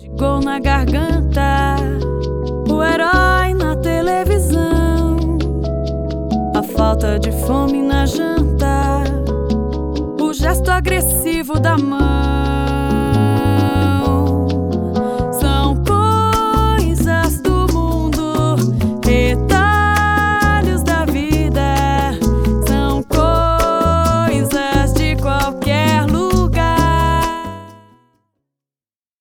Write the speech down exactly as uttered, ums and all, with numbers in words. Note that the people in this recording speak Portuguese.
Gol na garganta, o herói na televisão, a falta de fome na janta, o gesto agressivo da mãe.